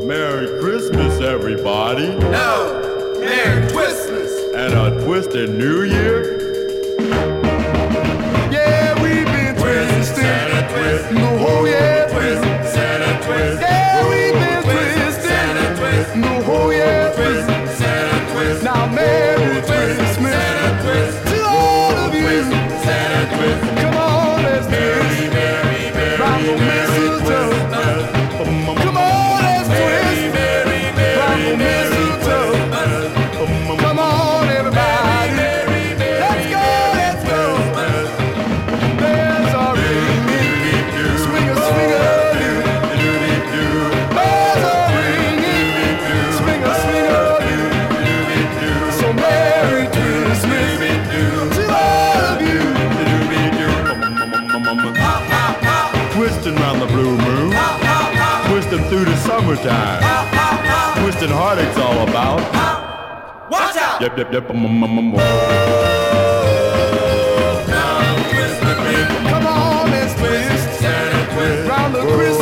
Merry Christmas, everybody. No, Merry Twistmas. And a twisted New Year. Yeah, we've been twisting. Santa twist. No, oh yeah, Twist, Santa twist. yeah, we've been twisting. Santa twist. No, oh yeah, Twist, Santa twist. now Merry Christmas Santa twist. to all of you. Santa twist. Come on, let's twist. Round the mistletoe. Come on, let's twist. Round the mistletoe. Come on, everybody. Let's go, let's go. Bells are ringing. Swing a, swing a. Bells are ringing. Swing a, swing a. So Merry Christmas to all of you. Twisting round the blue moon. Twisting through the summertime. Twisting heartache's all about. Watch out! Yep, yep, yep. Come on, let's twist. Santa twist. Round the Christmas